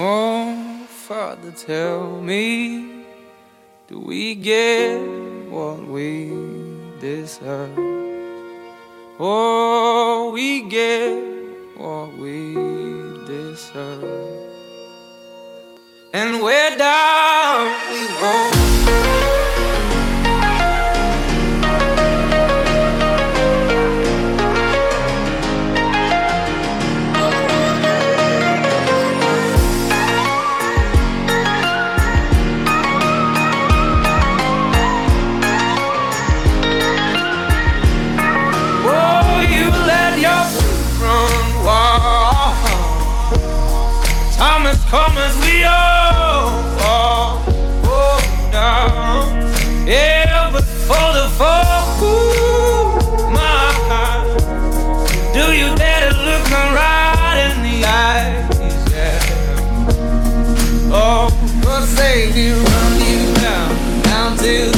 Oh, Father, tell me, do we get what we deserve? Oh, we get what we deserve. And we're down we go. Time has come as we all fall down. Yeah, but for the fall, ooh, my heart, do you dare to look me right in the eyes? Yeah. Oh, God save you, run you down, down to